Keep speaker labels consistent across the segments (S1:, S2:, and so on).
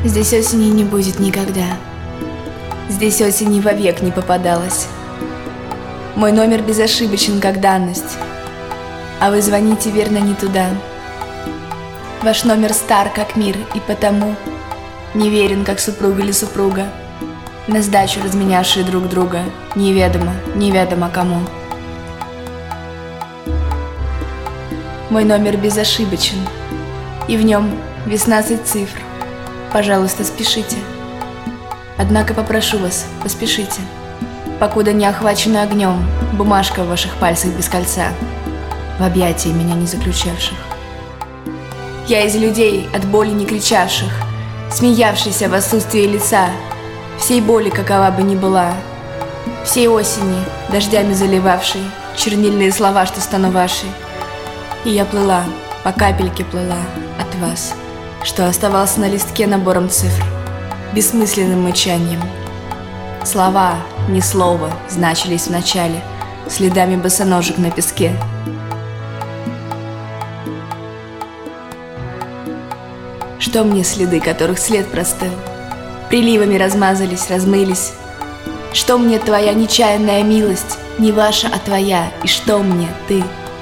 S1: Здесь осени не будет никогда. Здесь осени вовек не попадалась. Мой номер безошибочен, как данность, а вы звоните верно не туда. Ваш номер стар, как мир, и потому неверен, как супруга или супруга, на сдачу разменявшие друг друга, неведомо кому. Мой номер безошибочен, и в нем 18 цифр. Пожалуйста, спешите. Однако попрошу вас, поспешите, покуда не охвачена огнем бумажка в ваших пальцах без кольца, в объятии меня не заключавших. Я из людей, от боли не кричавших, смеявшийся в отсутствии лица, всей боли, какова бы ни была, всей осени, дождями заливавшей чернильные слова, что стану вашей. И я плыла, по капельке плыла от вас, что оставался на листке набором цифр, бессмысленным мычанием. Слова, ни слова, значились в начале, следами босоножек на песке. Что мне следы, которых след простыл, приливами размазались, размылись? Что мне твоя нечаянная милость, не ваша, а твоя, и что мне ты?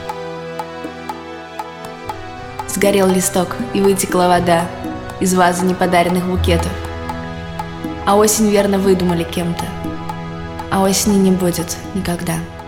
S1: Сгорел листок, и вытекла вода из вазы неподаренных букетов. А осень верно выдумали кем-то, а осени не будет никогда.